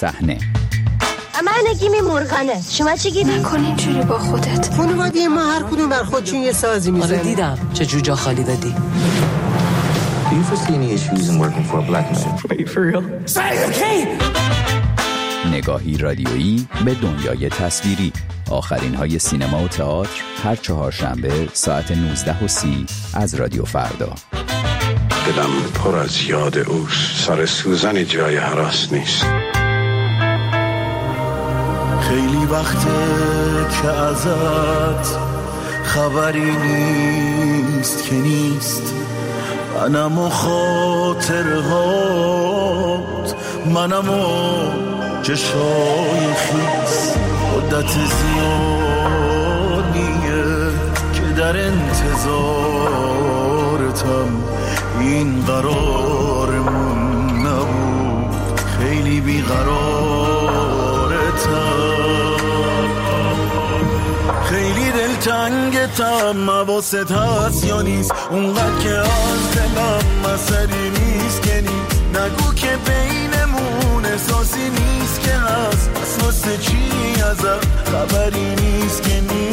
صحنه. من نگیم مرغنه، شما چی گید؟ نکن اینجوری با خودت. خانواده ما هر کدوم بر خودشون یه سازی میزنه. آره دیدم چه جوجا خالی دادی. Do you foresee any issues in working for a black man? Are you for real? نگاهی رادیویی به دنیای تصویری. آخرین های سینما و تئاتر هر چهارشنبه ساعت 19:30 از رادیو فردا. دلم پر از یاد اوست، سر سوزن جای هراس نیست. خیلی وقته که ازت خبری نیست که نیست، منم و خاطرهات، منم و چشای خیس. مدت زیادیه که در انتظارتم، این قرارمون نبود، خیلی بیقرارتم، خیلی دلتنگتم. حواست هست یا نیست اونقدر که از دلم مسئله نیست که نیست. نگو که بینمون احساسی نیست که هست، از واسه چی ازم خبری نیست که نیست.